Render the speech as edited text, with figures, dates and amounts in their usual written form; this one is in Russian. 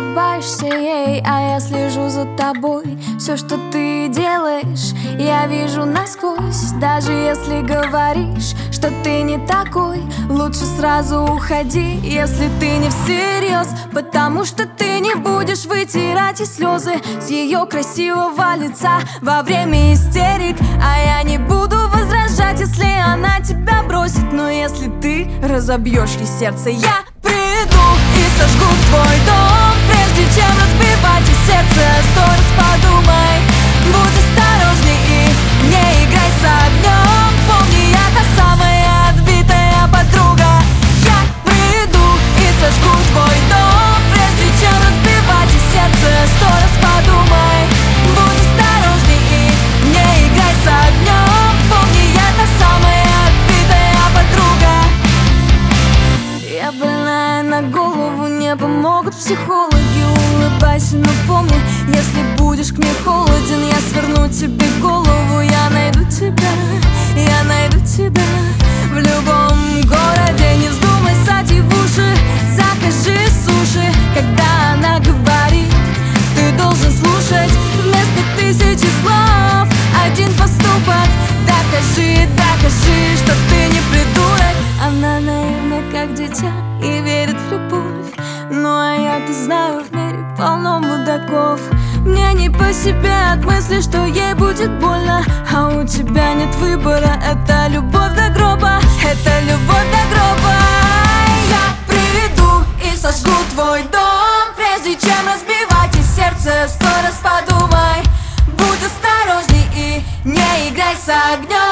улыбаешься ей, а я слежу за тобой. Все, что ты делаешь, я вижу насквозь. Даже если говоришь, что ты не такой, лучше сразу уходи, если ты не всерьез. Потому что ты не будешь вытирать и слезы с ее красивого лица во время истерик. А я не буду возражать, если она тебя бросит. Но если ты разобьешь ей сердце, я приду и сожгу твой дом, прежде чем разбивать и сердце. 100 раз подумай, будь осторожней и не играй с огнем. Помни, я та самая отбитая подруга. Я приду и сожгу твой дом, прежде чем разбивать и сердце. 100 раз подумай, будь осторожней и не играй с огнем. Помни, я та самая отбитая подруга. Я больная на голову, не помогут психологи. Улыбайся, но помни, если будешь к ней холоден, я сверну тебе голову. Я найду тебя в любом городе. Не вздумай ссать ей в уши, закажи суши. Когда она говорит, ты должен слушать вместо 1000 слов один поступок. Докажи, что ты не придурок. Она наивна, как дитя, и верит в любовь. Ну а я-то знаю, в мире полно мудаков. Мне не по себе от мысли, что ей будет больно. А у тебя нет выбора, это любовь до гроба. Это любовь до гроба. Я приду и сожгу твой дом, прежде чем разбивать и сердце. 100 раз подумай, будь осторожней и не играй с огнем.